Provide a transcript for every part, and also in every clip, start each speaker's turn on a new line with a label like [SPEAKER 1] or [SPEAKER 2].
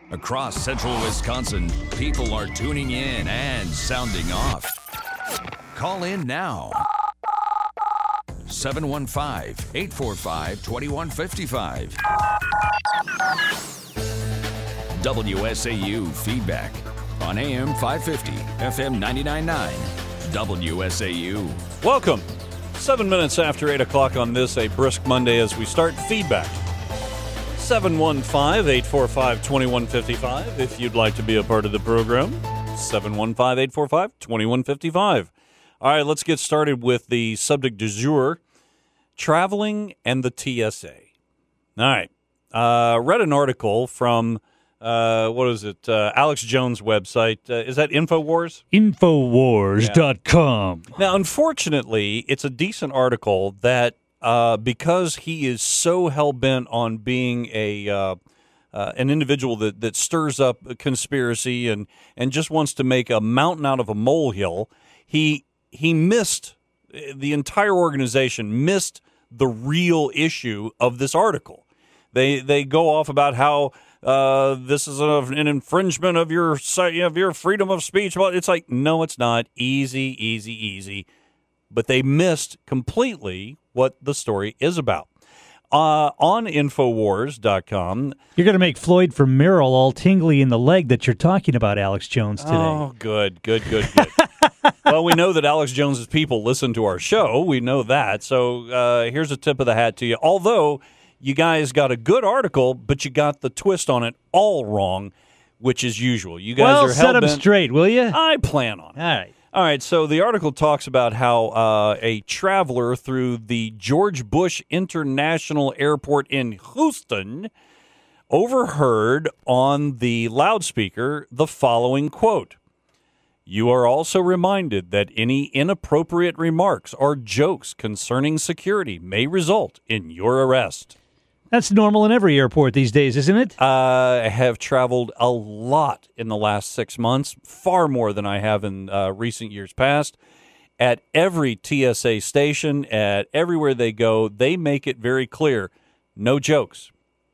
[SPEAKER 1] Across central Wisconsin, people are tuning in and sounding off. Call in now. 715-845-2155. WSAU Feedback on AM 550, FM 99.9. WSAU.
[SPEAKER 2] Welcome. 7 minutes after 8 o'clock on this, a brisk Monday as we start Feedback. 715-845-2155 if you'd like to be a part of the program. 715-845-2155. All right, let's get started with the subject du jour, traveling and the TSA. All right. Read an article from, Alex Jones' website. Is that InfoWars?
[SPEAKER 3] Infowars.com.
[SPEAKER 2] Yeah. Now, unfortunately, it's a decent article that because he is so hell-bent on being an individual that stirs up a conspiracy and just wants to make a mountain out of a molehill, he missed, the entire organization missed the real issue of this article. They go off about how this is an infringement of your freedom of speech. Well, it's like, no, it's not. Easy. But they missed completely what the story is about. On Infowars.com.
[SPEAKER 3] You're going to make Floyd from Merrill all tingly in the leg that you're talking about Alex Jones today.
[SPEAKER 2] Oh, good. Well, we know that Alex Jones's people listen to our show. We know that. So here's a tip of the hat to you. Although you guys got a good article, but you got the twist on it all wrong, which is usual. You guys are
[SPEAKER 3] set
[SPEAKER 2] hell-bent.
[SPEAKER 3] them straight, will you?
[SPEAKER 2] I plan on it.
[SPEAKER 3] All
[SPEAKER 2] right, so the article talks about how a traveler through the George Bush International Airport in Houston overheard on the loudspeaker the following quote: "You are also reminded that any inappropriate remarks or jokes concerning security may result in your arrest."
[SPEAKER 3] That's normal in every airport these days, isn't it?
[SPEAKER 2] I have traveled a lot in the last 6 months, far more than I have in recent years past. At every TSA station, at everywhere they go, they make it very clear, no jokes.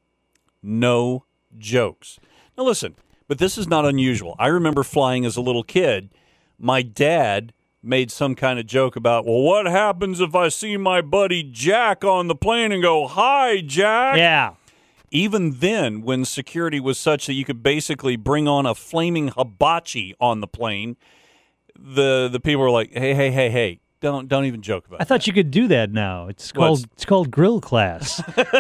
[SPEAKER 2] No jokes. Now listen, but this is not unusual. I remember flying as a little kid. My dad made some kind of joke about, well, what happens if I see my buddy Jack on the plane and go, "Hi, Jack"?
[SPEAKER 3] Yeah.
[SPEAKER 2] Even then, when security was such that you could basically bring on a flaming hibachi on the plane, the people were like, hey, don't even joke about it.
[SPEAKER 3] I thought you could do that now. It's called grill class.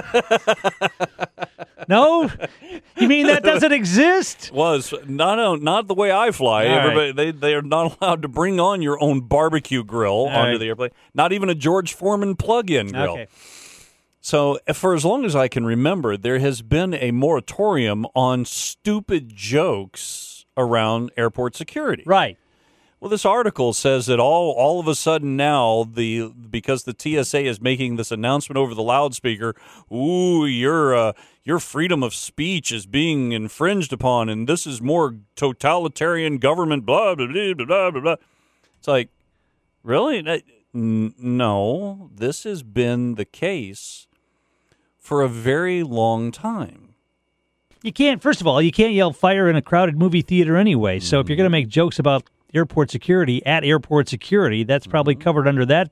[SPEAKER 3] No? You mean that doesn't exist?
[SPEAKER 2] Was not the way I fly. Everybody, they are not allowed to bring on your own barbecue grill onto the airplane. Not even a George Foreman plug-in grill.
[SPEAKER 3] Okay.
[SPEAKER 2] So for as long as I can remember, there has been a moratorium on stupid jokes around airport security.
[SPEAKER 3] Right.
[SPEAKER 2] Well, this article says that all of a sudden now, because the TSA is making this announcement over the loudspeaker, ooh, your freedom of speech is being infringed upon, and this is more totalitarian government, blah, blah, blah, blah, blah, blah. It's like, really? No, this has been the case for a very long time.
[SPEAKER 3] First of all, you can't yell fire in a crowded movie theater anyway, so if you're going to make jokes about airport security at airport security, that's probably covered under that.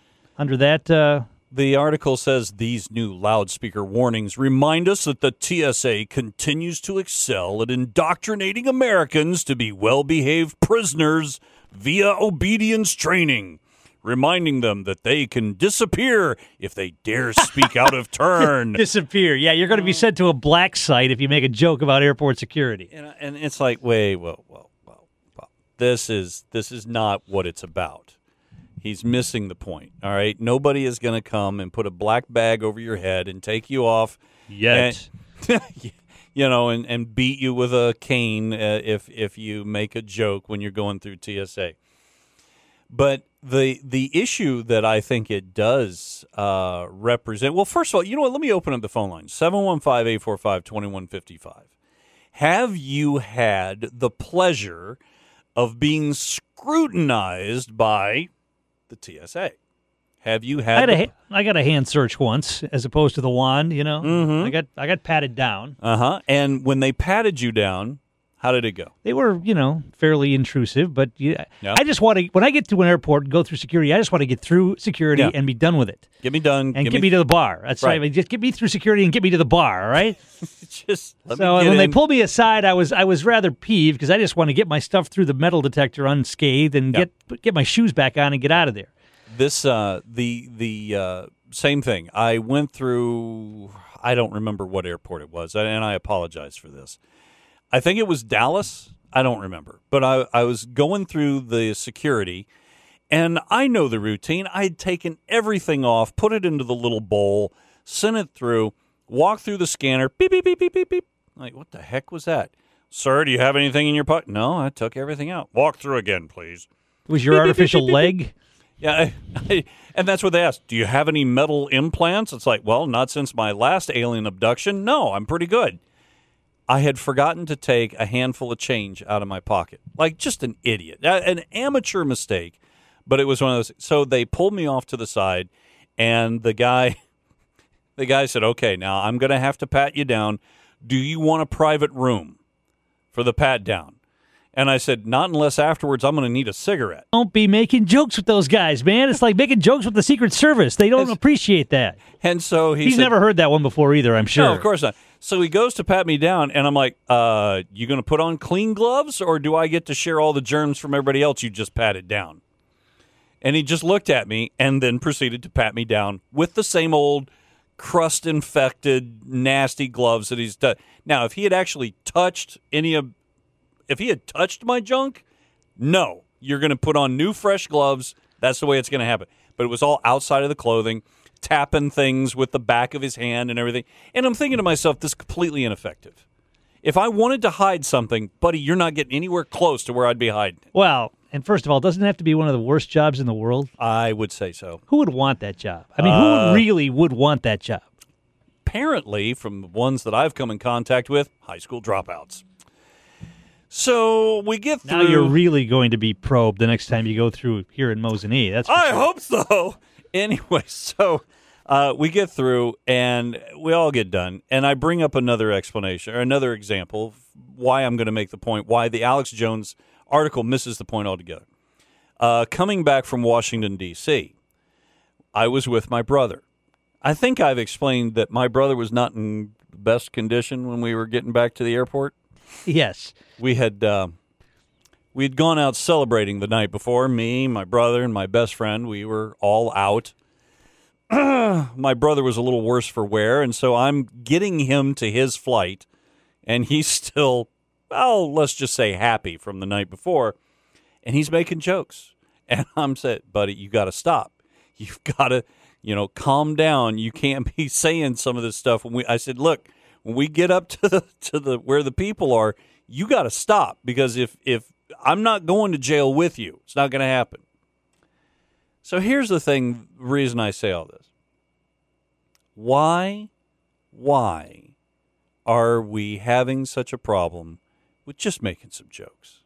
[SPEAKER 2] The article says these new loudspeaker warnings remind us that the TSA continues to excel at indoctrinating Americans to be well-behaved prisoners via obedience training, reminding them that they can disappear if they dare speak out of turn.
[SPEAKER 3] Disappear. Yeah, you're going to be sent to a black site if you make a joke about airport security.
[SPEAKER 2] And it's like, well. This is not what it's about. He's missing the point, all right? Nobody is going to come and put a black bag over your head and take you off.
[SPEAKER 3] Yet.
[SPEAKER 2] And beat you with a cane if you make a joke when you're going through TSA. But the issue that I think it does represent, well, first of all, you know what? Let me open up the phone line, 715-845-2155. Have you had the pleasure of being scrutinized by the TSA? Have you had?
[SPEAKER 3] I got a hand search once, as opposed to the wand. You know, I got patted down.
[SPEAKER 2] And when they patted you down, how did it go?
[SPEAKER 3] They were, fairly intrusive, but
[SPEAKER 2] Yeah.
[SPEAKER 3] I just want to. When I get to an airport and go through security, I just want to get through security
[SPEAKER 2] Yeah.
[SPEAKER 3] and be done with it.
[SPEAKER 2] Get me done.
[SPEAKER 3] And get me to the bar. That's right.
[SPEAKER 2] Right.
[SPEAKER 3] I mean, just get me through security and get me to the bar. All right.
[SPEAKER 2] Just let
[SPEAKER 3] So
[SPEAKER 2] me get
[SPEAKER 3] when they
[SPEAKER 2] in.
[SPEAKER 3] pulled me aside, I was rather peeved because I just want to get my stuff through the metal detector unscathed and
[SPEAKER 2] Yeah.
[SPEAKER 3] get my shoes back on and get out of there.
[SPEAKER 2] This the same thing. I went through. I don't remember what airport it was, and I apologize for this. I think it was Dallas. I don't remember, but I was going through the security, and I know the routine. I'd taken everything off, put it into the little bowl, sent it through, walked through the scanner. Beep beep beep beep beep beep. Like, what the heck was that? Sir, do you have anything in your pocket? No, I took everything out. Walk through again, please.
[SPEAKER 3] Was your artificial leg?
[SPEAKER 2] Yeah, and that's what they asked. Do you have any metal implants? It's like, well, not since my last alien abduction. No, I'm pretty good. I had forgotten to take a handful of change out of my pocket. Like, just an idiot. An amateur mistake, but it was one of those. So they pulled me off to the side, and the guy said, okay, now I'm going to have to pat you down. Do you want a private room for the pat down? And I said, not unless afterwards I'm going to need a cigarette.
[SPEAKER 3] Don't be making jokes with those guys, man. It's like making jokes with the Secret Service. They don't appreciate that.
[SPEAKER 2] And so
[SPEAKER 3] He's
[SPEAKER 2] said,
[SPEAKER 3] never heard that one before either, I'm sure.
[SPEAKER 2] No, of course not. So he goes to pat me down, and I'm like, you going to put on clean gloves, or do I get to share all the germs from everybody else you just patted down? And he just looked at me and then proceeded to pat me down with the same old crust-infected, nasty gloves that he's done. Now, if he had actually touched if he had touched my junk, no. You're going to put on new, fresh gloves. That's the way it's going to happen. But it was all outside of the clothing, tapping things with the back of his hand and everything. And I'm thinking to myself, this is completely ineffective. If I wanted to hide something, buddy, you're not getting anywhere close to where I'd be hiding it.
[SPEAKER 3] Well, and first of all, doesn't it have to be one of the worst jobs in the world?
[SPEAKER 2] I would say so.
[SPEAKER 3] Who would want that job? I mean, who really would want that job?
[SPEAKER 2] Apparently, from the ones that I've come in contact with, high school dropouts. So we get through.
[SPEAKER 3] Now you're really going to be probed the next time you go through here in Mosinee. That's for
[SPEAKER 2] I
[SPEAKER 3] sure.
[SPEAKER 2] hope so. Anyway, so we get through and we all get done. And I bring up another explanation or another example of why I'm going to make the point, why the Alex Jones article misses the point altogether. Coming back from Washington, D.C., I was with my brother. I think I've explained that my brother was not in the best condition when we were getting back to the airport.
[SPEAKER 3] Yes.
[SPEAKER 2] We had gone out celebrating the night before. Me, my brother, and my best friend. We were all out. My brother was a little worse for wear, and so I'm getting him to his flight, and he's still, well, let's just say happy from the night before, and he's making jokes. And I'm saying, buddy, you got to stop. You've got to, calm down. You can't be saying some of this stuff. I said, look, when we get up to the where the people are, you got to stop, because if I'm not going to jail with you, it's not going to happen. So here's the reason I say all this. Why are we having such a problem with just making some jokes?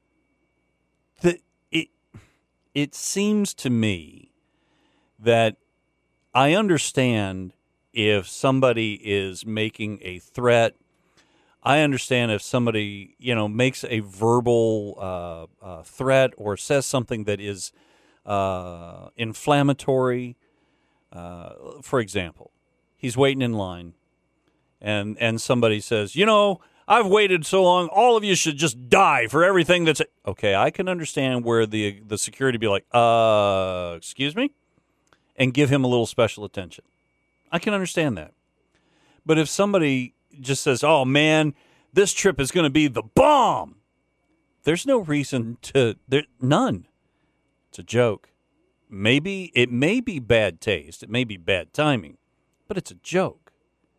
[SPEAKER 2] It seems to me that I understand if somebody is making a threat. I understand if somebody, makes a verbal threat or says something that is inflammatory. For example, he's waiting in line, and somebody says, I've waited so long, all of you should just die for everything that's... Okay, I can understand where the security be like, excuse me? And give him a little special attention. I can understand that. But if somebody just says, oh, man, this trip is going to be the bomb, there's no reason to... None. It's a joke. Maybe it may be bad taste. It may be bad timing. But it's a joke.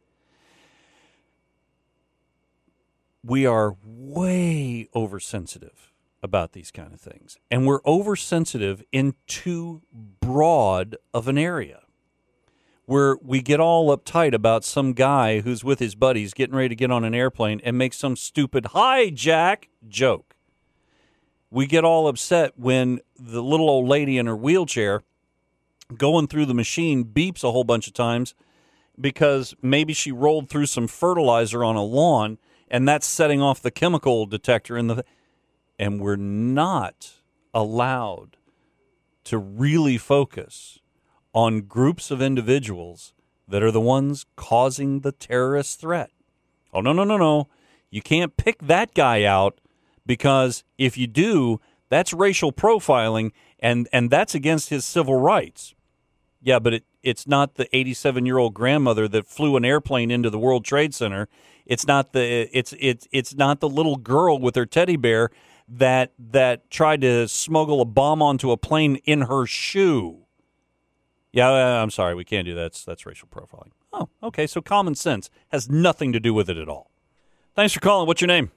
[SPEAKER 2] We are way oversensitive about these kind of things. And we're oversensitive in too broad of an area, where we get all uptight about some guy who's with his buddies getting ready to get on an airplane and make some stupid "Hi, Jack" joke. We get all upset when the little old lady in her wheelchair going through the machine beeps a whole bunch of times because maybe she rolled through some fertilizer on a lawn, and that's setting off the chemical detector and we're not allowed to really focus on groups of individuals that are the ones causing the terrorist threat. Oh, no. You can't pick that guy out, because if you do, that's racial profiling, and that's against his civil rights. Yeah, but it's not the 87-year-old grandmother that flew an airplane into the World Trade Center. It's not it's not the little girl with her teddy bear that tried to smuggle a bomb onto a plane in her shoe. Yeah, I'm sorry, we can't do that. That's racial profiling. Oh, okay, so common sense has nothing to do with it at all. Thanks for calling. What's your name?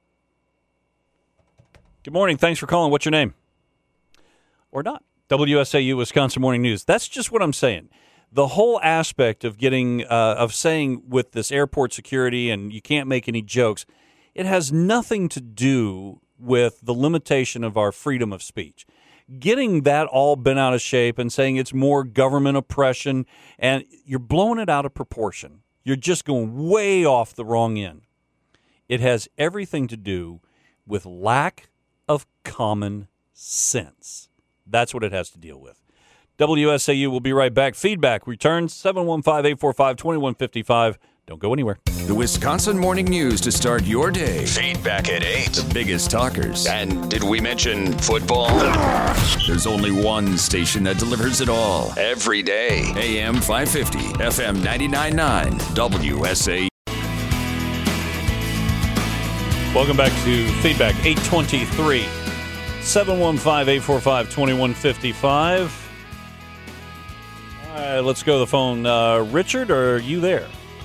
[SPEAKER 2] Good morning. Thanks for calling. What's your name? Or not. WSAU Wisconsin Morning News. That's just what I'm saying. The whole aspect of getting of saying with this airport security and you can't make any jokes, it has nothing to do with the limitation of our freedom of speech. Getting that all bent out of shape and saying it's more government oppression, and you're blowing it out of proportion. You're just going way off the wrong end. It has everything to do with lack of common sense. That's what it has to deal with. WSAU will be right back. Feedback returns 715-845-2155. Don't go anywhere.
[SPEAKER 1] The Wisconsin Morning News to start your day. Feedback at 8. The biggest talkers. And did we mention football? There's only one station that delivers it all. Every day. AM 550, FM 99.9, WSAU.
[SPEAKER 2] Welcome back to Feedback, 823. 715-845-2155. All right, let's go to the phone. Richard, are you there?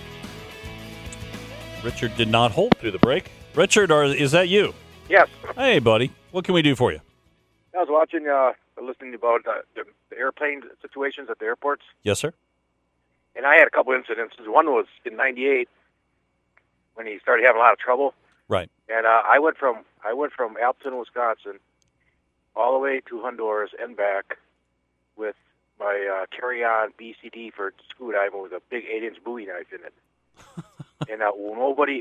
[SPEAKER 2] Richard did not hold through the break. Richard, is that you?
[SPEAKER 4] Yes.
[SPEAKER 2] Hey, buddy. What can we do for you?
[SPEAKER 4] I was watching, listening about the airplane situations at the airports.
[SPEAKER 2] Yes, sir.
[SPEAKER 4] And I had a couple incidences. One was in '98 when he started having a lot of trouble.
[SPEAKER 2] Right.
[SPEAKER 4] And I went from Appleton, Wisconsin, all the way to Honduras and back with my carry-on BCD for scuba diving with a big 8-inch Bowie knife in it. And nobody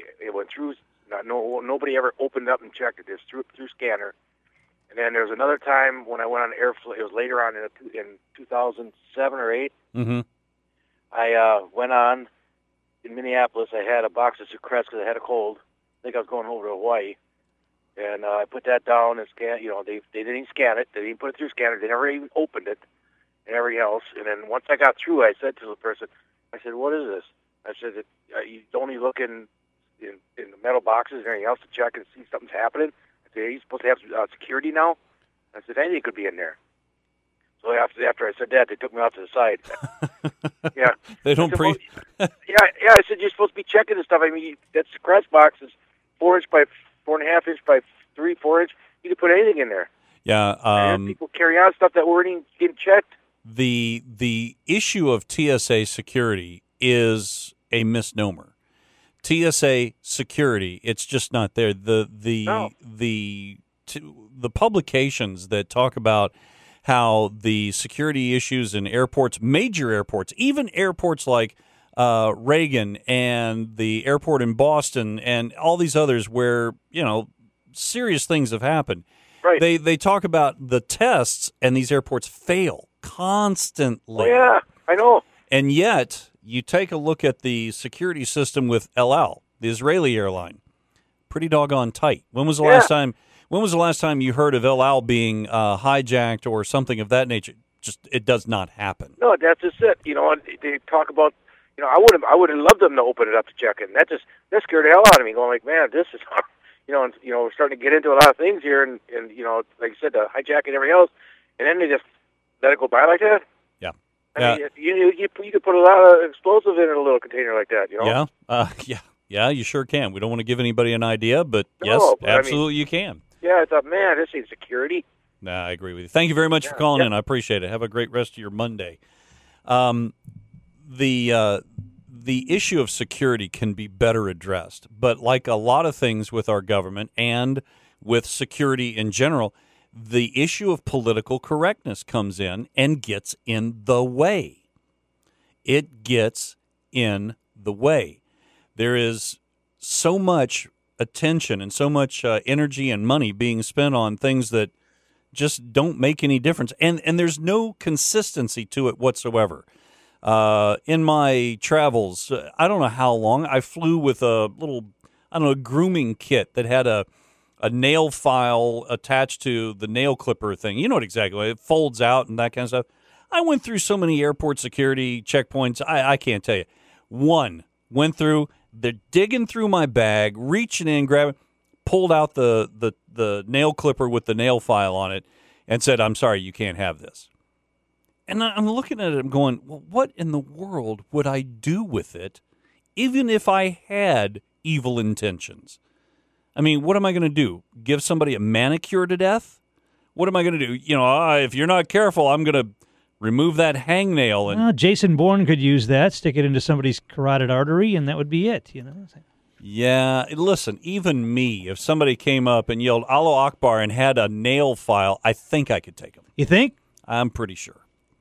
[SPEAKER 4] ever opened up and checked it. Just through scanner. And then there was another time when I went on airflight. It was later on in 2007 or 8.
[SPEAKER 2] Mm-hmm.
[SPEAKER 4] I went on in Minneapolis. I had a box of Sucrets because I had a cold. I think I was going over to Hawaii. And I put that down and scanned. They didn't even scan it. They didn't put it through scanner. They never even opened it and everything else. And then once I got through, I said to the person, I said, "What is this?" I said, "You only look in the metal boxes and everything else to check and see if something's happening." I said, "Are you supposed to have security now?" I said, "Anything could be in there." So after I said that, they took me off to the side. Yeah.
[SPEAKER 2] They don't
[SPEAKER 4] yeah. I said, "You're supposed to be checking this stuff. I mean, that Secrets box is 4 inch by 4.5 inch by 4 inch. You could put anything in there."
[SPEAKER 2] Yeah.
[SPEAKER 4] People carry on stuff that weren't even getting checked.
[SPEAKER 2] The issue of TSA security is a misnomer. TSA security, it's just not there. The publications that talk about how the security issues in airports, major airports, even airports like Reagan and the airport in Boston and all these others where, serious things have happened.
[SPEAKER 4] Right.
[SPEAKER 2] They talk about the tests, and these airports fail constantly.
[SPEAKER 4] Oh, yeah, I know.
[SPEAKER 2] And yet, you take a look at the security system with El Al, the Israeli airline, pretty doggone tight. When was the last time you heard of El Al being hijacked or something of that nature? Just it does not happen.
[SPEAKER 4] No, that's just it. And they talk about. I would have loved them to open it up to check it. And that scared the hell out of me. Going like, man, this is. We're starting to get into a lot of things here, and like you said, the hijack and everything else, and then they just let it go by like that.
[SPEAKER 2] Yeah.
[SPEAKER 4] I mean, you could put a lot of explosive in a little container like that,
[SPEAKER 2] Yeah, you sure can. We don't want to give anybody an idea, but yes, absolutely you can.
[SPEAKER 4] Yeah, I thought, man, this ain't security.
[SPEAKER 2] Nah, I agree with you. Thank you very much for calling in. I appreciate it. Have a great rest of your Monday. The issue of security can be better addressed, but like a lot of things with our government and with security in general, the issue of political correctness comes in and gets in the way. It gets in the way. There is so much attention and so much energy and money being spent on things that just don't make any difference. And there's no consistency to it whatsoever. In my travels, I don't know how long, I flew with a little, grooming kit that had a nail file attached to the nail clipper thing. You know what exactly. It folds out and that kind of stuff. I went through so many airport security checkpoints, I can't tell you. One went through, they're digging through my bag, reaching in, grabbing, pulled out the nail clipper with the nail file on it and said, "I'm sorry, you can't have this." And I'm looking at it, I'm going, well, what in the world would I do with it, even if I had evil intentions? I mean, what am I going to do? Give somebody a manicure to death? What am I going to do? If you're not careful, I'm going to remove that hangnail. And
[SPEAKER 3] Jason Bourne could use that, stick it into somebody's carotid artery, and that would be it,
[SPEAKER 2] Yeah, listen, even me, if somebody came up and yelled Allah Akbar and had a nail file, I think I could take them.
[SPEAKER 3] You think?
[SPEAKER 2] I'm pretty sure.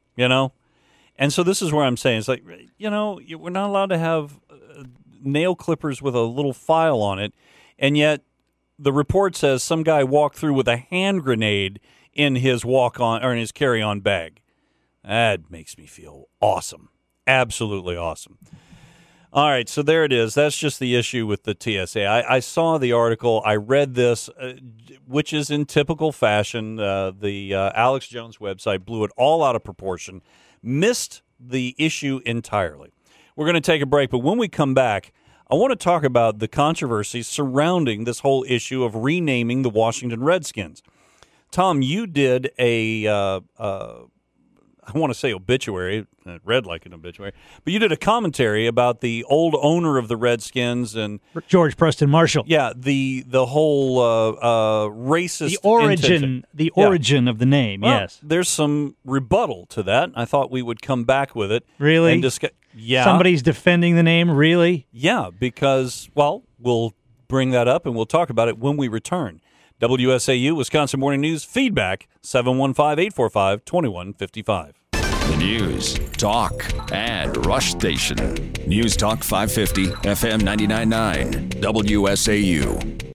[SPEAKER 2] And so this is where I'm saying, it's like, we're not allowed to have nail clippers with a little file on it, and yet the report says some guy walked through with a hand grenade in his walk-on or in his carry-on bag. That makes me feel awesome. Absolutely awesome. All right, so there it is. That's just the issue with the TSA. I saw the article. I read this, which is in typical fashion. The Alex Jones website blew it all out of proportion, missed the issue entirely. We're going to take a break, but when we come back, I want to talk about the controversy surrounding this whole issue of renaming the Washington Redskins. Tom, you did I want to say obituary, it read like an obituary, but you did a commentary about the old owner of the Redskins and
[SPEAKER 3] George Preston Marshall.
[SPEAKER 2] Yeah, the whole racist
[SPEAKER 3] the origin of the name.
[SPEAKER 2] Well,
[SPEAKER 3] yes,
[SPEAKER 2] there's some rebuttal to that. I thought we would come back with it.
[SPEAKER 3] Really?
[SPEAKER 2] And discuss. Yeah,
[SPEAKER 3] somebody's defending the name. Really?
[SPEAKER 2] Yeah, because we'll bring that up and we'll talk about it when we return. WSAU, Wisconsin Morning News, feedback, 715-845-2155.
[SPEAKER 1] The news, talk, and rush station. News Talk 550, FM 99.9, WSAU.